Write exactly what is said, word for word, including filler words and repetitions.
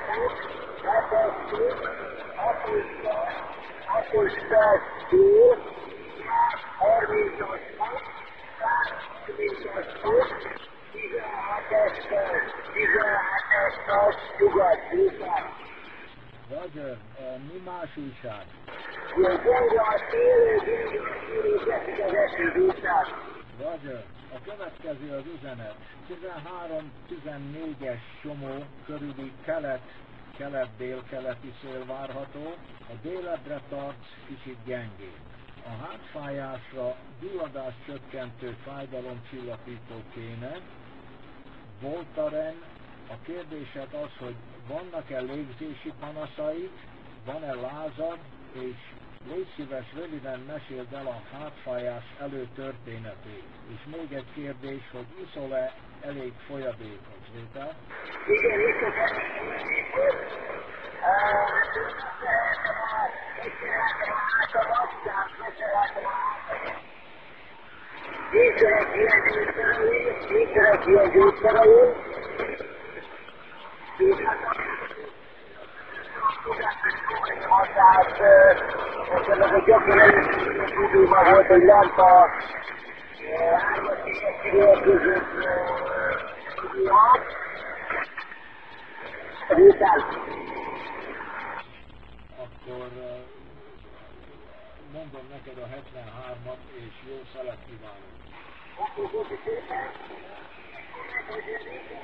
letesszük, apuska, apuska, túl, harmincas fok, harmincas fok, tizenhetes, tizenhetes nyugat-észak. Roger, uh, mi más újság? Ilyen gyenge a szél, gyenge a szél, és esik az eső vissza. Roger, a következő az üzenet. tizenhárom tizennégyes Somó körüli kelet, kelet-dél-keleti szél várható, a délebre tart kicsit gyengébb. A hátfájásra gyulladás csökkentő fájdalomcsillapító kéne. Voltaren, a kérdésed az, hogy vannak-e légzési panaszaik, van-e lázad, és légy szíves, röviden meséld el a hátfájás előtörténetét. És még egy kérdés, hogy iszol-e elég folyadékot, Zéta? Igen, iszok elég folyadékot. Megszereltem a hátamat, tehát megszereltem a hátamat. Készülök ilyen gyógyszereim, készülök ilyen gyógyszereim. És hát tehát nekem ez a gyakran először időben volt, hogy lent a hármas égességek között időhat. Után. Akkor mondom neked a hetvenhármat, és jó szelet kívánok. Akkor, hogy szépen, hogy